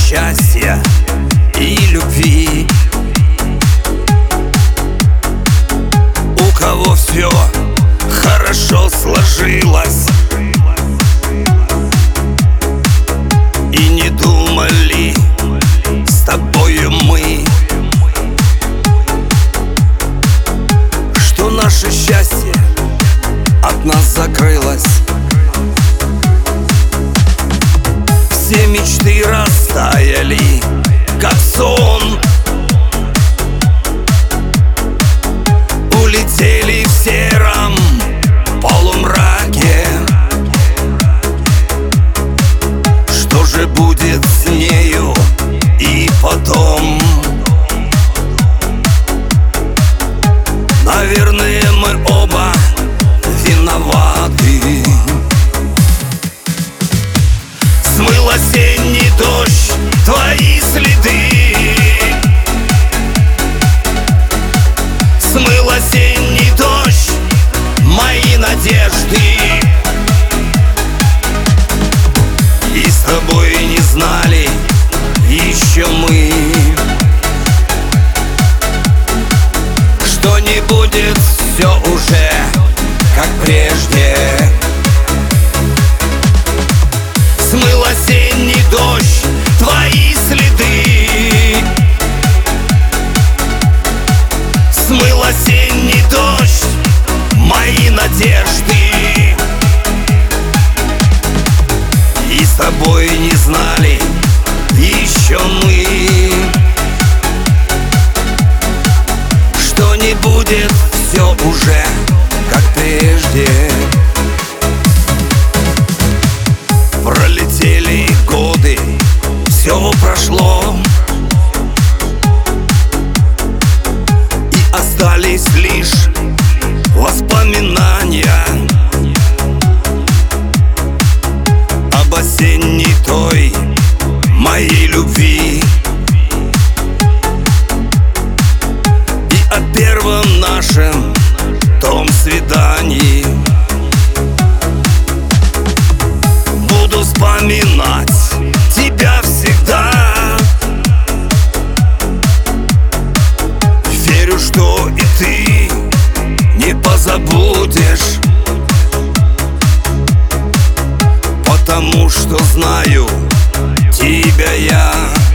счастья и любви. У кого все хорошо сложилось и не думали с тобою мы, что наше счастье от нас закрылось. Все мечты растаяли, как сон, улетели в сером полумраке. Что же будет с нею и потом? Наверное, мы оба виноваты. Смыл осенний дождь твои следы, смыл осенний дождь мои надежды. И с тобой не знали еще мы, что не будет все уже как прежде. Смыл осенний дождь твои следы, смыл осенний дождь мои надежды. И с тобой не знали еще мы, что не будет все уже как прежде. Пролетели годы, все прошло, и остались лишь воспоминания об осенней той моей любви и о первом нашем том свидании. Буду вспоминать тебя всегда, верю, что и ты не позабудешь, потому что знаю тебя я.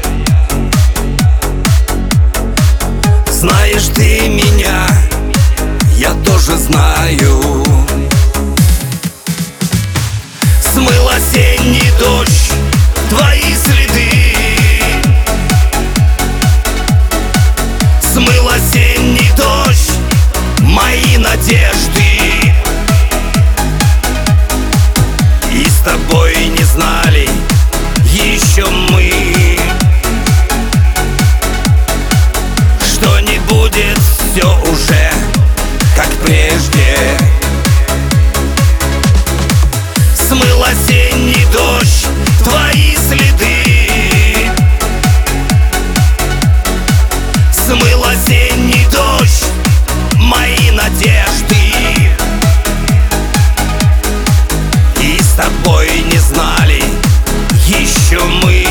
Знаешь ты меня, я тоже знаю. Смыл осенний дождь твои следы, смыл осенний дождь мои надежды. И с тобой не знали еще мы, что не будет все уже как прежде. Смыл осенний дождь твои следы, смыл осенний дождь мои надежды. И с тобой не знали еще мы,